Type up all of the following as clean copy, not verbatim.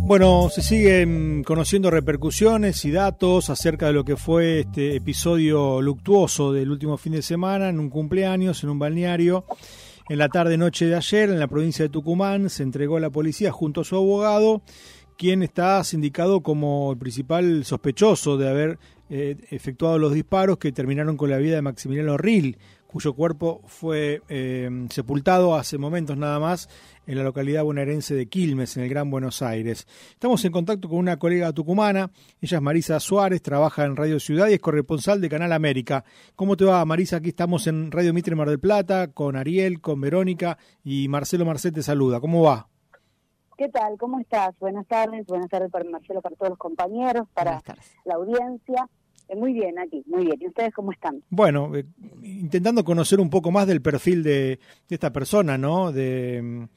Bueno, se siguen conociendo repercusiones y datos acerca de lo que fue este episodio luctuoso del último fin de semana en un cumpleaños, en un balneario. En la tarde-noche de ayer, en la provincia de Tucumán, se entregó a la policía junto a su abogado, quien está sindicado como el principal sospechoso de haber efectuado los disparos que terminaron con la vida de Maximiliano Ril, cuyo cuerpo fue sepultado hace momentos nada más en la localidad bonaerense de Quilmes, en el Gran Buenos Aires. Estamos en contacto con una colega tucumana, ella es Marisa Suárez, trabaja en Radio Ciudad y es corresponsal de Canal América. ¿Cómo te va, Marisa? Aquí estamos en Radio Mitre Mar del Plata, con Ariel, con Verónica y Marcelo Marcet te saluda. ¿Cómo va? ¿Qué tal? ¿Cómo estás? Buenas tardes para Marcelo, para todos los compañeros, para la audiencia. Muy bien aquí, muy bien. ¿Y ustedes cómo están? Bueno, intentando conocer un poco más del perfil de esta persona, ¿no? De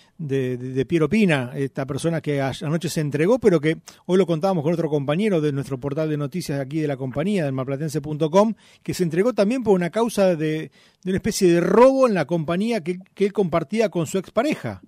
Piero Pina, esta persona que anoche se entregó, pero que hoy lo contábamos con otro compañero de nuestro portal de noticias aquí de la compañía, del marplatense.com, que se entregó también por una causa de una especie de robo en la compañía que él compartía con su expareja.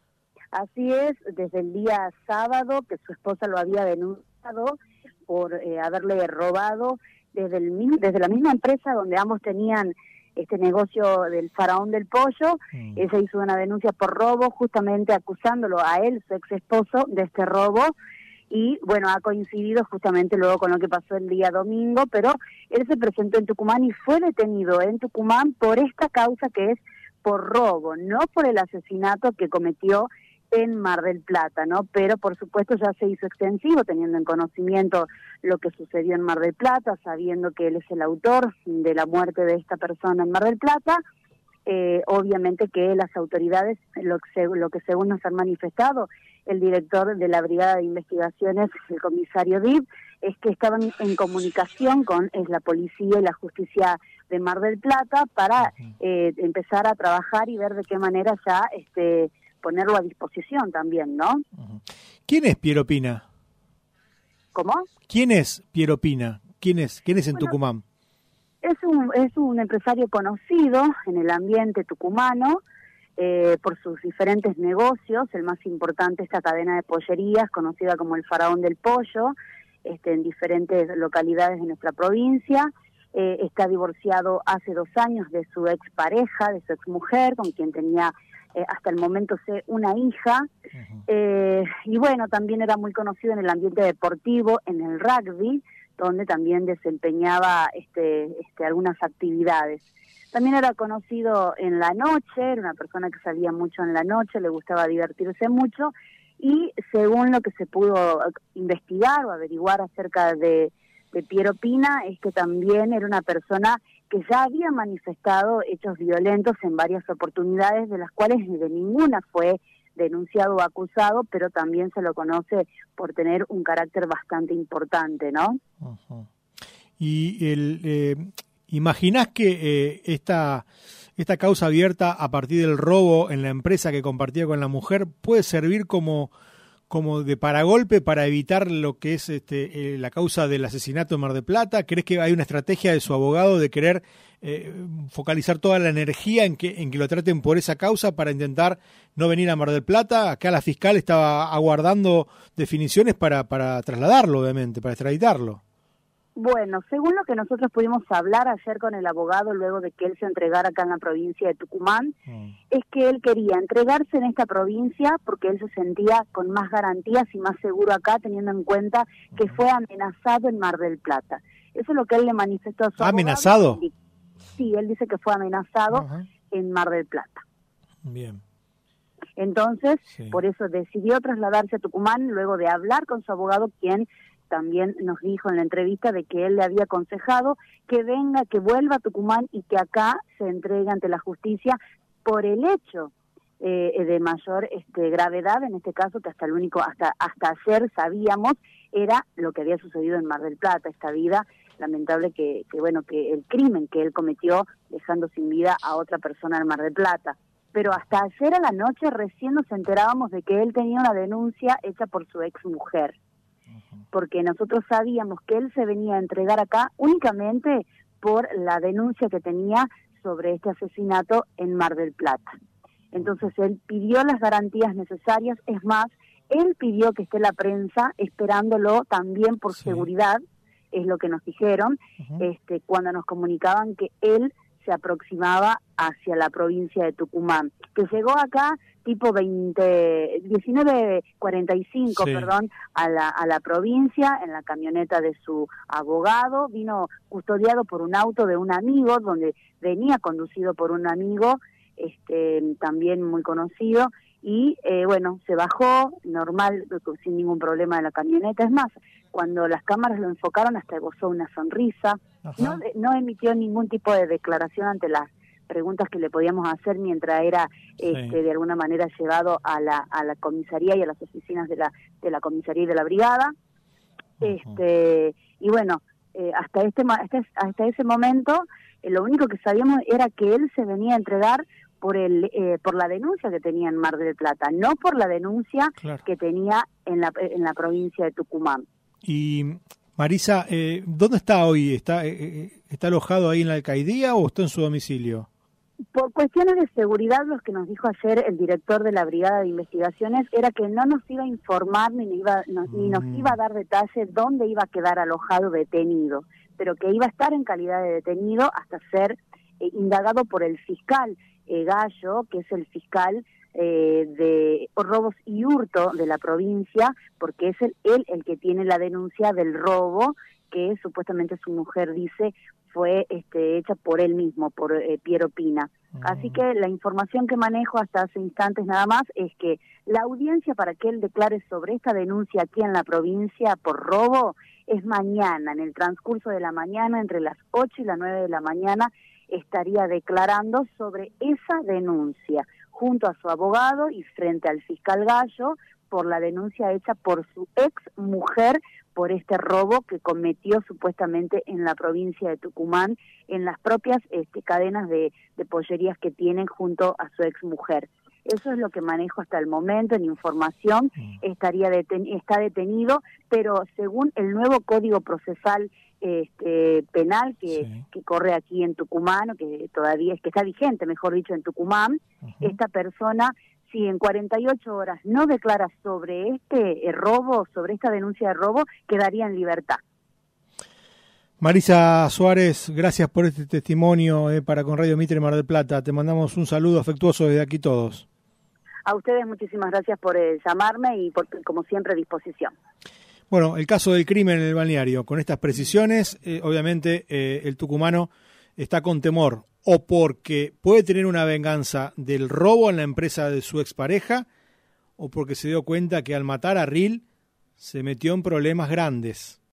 Así es, desde el día sábado que su esposa lo había denunciado por haberle robado desde la misma empresa donde ambos tenían este negocio del Faraón del Pollo. Ella hizo una denuncia por robo, justamente acusándolo a él, su ex esposo, de este robo. Y bueno, ha coincidido justamente luego con lo que pasó el día domingo, pero él se presentó en Tucumán y fue detenido en Tucumán por esta causa que es por robo, no por el asesinato que cometió en Mar del Plata, ¿no? Pero por supuesto ya se hizo extensivo, teniendo en conocimiento lo que sucedió en Mar del Plata, sabiendo que él es el autor de la muerte de esta persona en Mar del Plata. Obviamente que las autoridades, lo que según nos han manifestado el director de la Brigada de Investigaciones, el comisario Dib, es que estaban en comunicación con la policía y la justicia de Mar del Plata para empezar a trabajar y ver de qué manera ya ponerlo a disposición también, ¿no? ¿Quién es Piero Pina? ¿Cómo? ¿Quién es Piero Pina? ¿Quién es en Tucumán? Es un empresario conocido en el ambiente tucumano por sus diferentes negocios. El más importante, esta cadena de pollerías conocida como el Faraón del Pollo, en diferentes localidades de nuestra provincia. Está divorciado hace 2 años de su expareja, de su exmujer, con quien tenía hasta el momento una hija. Y bueno, también era muy conocido en el ambiente deportivo, en el rugby, donde también desempeñaba algunas actividades. También era conocido en la noche, era una persona que salía mucho en la noche, le gustaba divertirse mucho, y según lo que se pudo investigar o averiguar acerca de Piero Pina, es que también era una persona que ya había manifestado hechos violentos en varias oportunidades, de las cuales de ninguna fue denunciado o acusado, pero también se lo conoce por tener un carácter bastante importante, ¿no? Uh-huh. Y ¿imaginás que esta causa abierta a partir del robo en la empresa que compartía con la mujer puede servir como de paragolpe para evitar lo que es la causa del asesinato en Mar del Plata? ¿Crees que hay una estrategia de su abogado de querer focalizar toda la energía en que lo traten por esa causa para intentar no venir a Mar del Plata? Acá la fiscal estaba aguardando definiciones para trasladarlo, obviamente, para extraditarlo. Bueno, según lo que nosotros pudimos hablar ayer con el abogado luego de que él se entregara acá en la provincia de Tucumán, es que él quería entregarse en esta provincia porque él se sentía con más garantías y más seguro acá, teniendo en cuenta que fue amenazado en Mar del Plata. Eso es lo que él le manifestó a su abogado. ¿Amenazado? Sí, él dice que fue amenazado en Mar del Plata. Bien. Entonces, por eso decidió trasladarse a Tucumán luego de hablar con su abogado, quien también nos dijo en la entrevista de que él le había aconsejado que venga, que vuelva a Tucumán y que acá se entregue ante la justicia por el hecho de mayor gravedad, en este caso, que hasta ayer sabíamos, era lo que había sucedido en Mar del Plata, esta vida lamentable que el crimen que él cometió dejando sin vida a otra persona en Mar del Plata. Pero hasta ayer a la noche recién nos enterábamos de que él tenía una denuncia hecha por su exmujer, porque nosotros sabíamos que él se venía a entregar acá únicamente por la denuncia que tenía sobre este asesinato en Mar del Plata. Entonces él pidió las garantías necesarias, es más, él pidió que esté la prensa esperándolo también por seguridad, es lo que nos dijeron, cuando nos comunicaban que él se aproximaba hacia la provincia de Tucumán, que llegó acá tipo 19:45, a la provincia en la camioneta de su abogado, vino custodiado por un auto de un amigo, donde venía conducido por un amigo, también muy conocido, y se bajó normal, sin ningún problema de la camioneta. Es más, cuando las cámaras lo enfocaron hasta esbozó una sonrisa. No emitió ningún tipo de declaración ante las preguntas que le podíamos hacer mientras era de alguna manera llevado a la comisaría y a las oficinas de la comisaría y de la brigada. Y bueno, hasta ese momento lo único que sabíamos era que él se venía a entregar por la denuncia que tenía en Mar del Plata, no por la denuncia que tenía en la provincia de Tucumán. Y Marisa, ¿dónde está hoy? ¿Está alojado ahí en la alcaldía o está en su domicilio? Por cuestiones de seguridad, lo que nos dijo ayer el director de la Brigada de Investigaciones era que no nos iba a informar ni nos iba a dar detalles dónde iba a quedar alojado detenido, pero que iba a estar en calidad de detenido hasta ser indagado por el fiscal Gallo, que es el fiscal de robos y hurto de la provincia, porque es él el que tiene la denuncia del robo que supuestamente su mujer dice fue hecha por él mismo, por Piero Pina. Así que la información que manejo hasta hace instantes nada más es que la audiencia para que él declare sobre esta denuncia aquí en la provincia por robo es mañana, en el transcurso de la mañana, entre las 8 y las 9 de la mañana, estaría declarando sobre esa denuncia, junto a su abogado y frente al fiscal Gallo, por la denuncia hecha por su ex mujer por este robo que cometió supuestamente en la provincia de Tucumán, en las propias cadenas de pollerías que tienen junto a su ex mujer. Eso es lo que manejo hasta el momento en información. Está detenido, pero según el nuevo Código Procesal penal que corre aquí en Tucumán, que todavía que está vigente, mejor dicho, en Tucumán, esta persona, si en 48 horas no declara sobre robo, sobre esta denuncia de robo, quedaría en libertad. Marisa Suárez, gracias por este testimonio para con Radio Mitre Mar del Plata. Te mandamos un saludo afectuoso desde aquí todos. A ustedes muchísimas gracias por llamarme y por, como siempre, disposición. Bueno, el caso del crimen en el balneario, con estas precisiones, obviamente el tucumano está con temor, o porque puede tener una venganza del robo en la empresa de su expareja, o porque se dio cuenta que al matar a Ril se metió en problemas grandes.